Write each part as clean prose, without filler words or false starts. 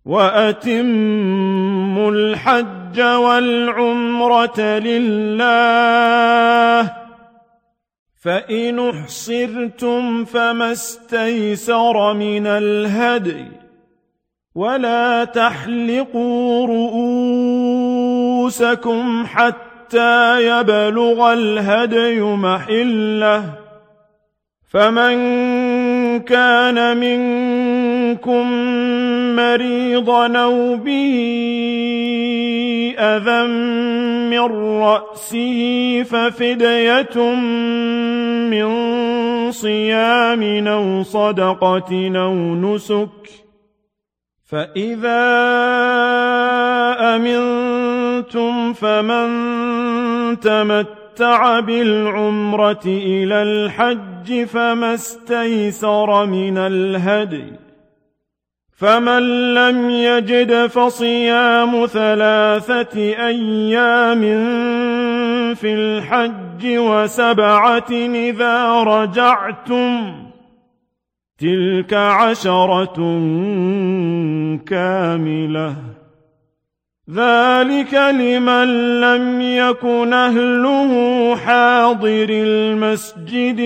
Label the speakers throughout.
Speaker 1: وأتموا الحج والعمرة لله فإن احصرتم فما استيسر من الهدي ولا تحلقوا رؤوسكم حتى يبلغ الهدي محله فمن كان منكم مريضا أو به أذى من رأسه ففدية من صيام أو صدقة أو نسك فإذا أمنتم فمن تمتع بالعمرة إلى الحج فما استيسر من الهدي فمن لم يجد فصيام 3 أيام في الحج و7 إذا رجعتم تلك 10 كاملة ذلك لمن لم يكن أهله حاضر المسجد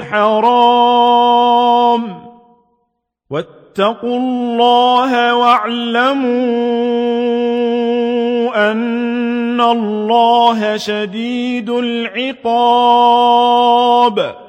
Speaker 1: الحرام واتقوا الله واعلموا أن الله شديد العقاب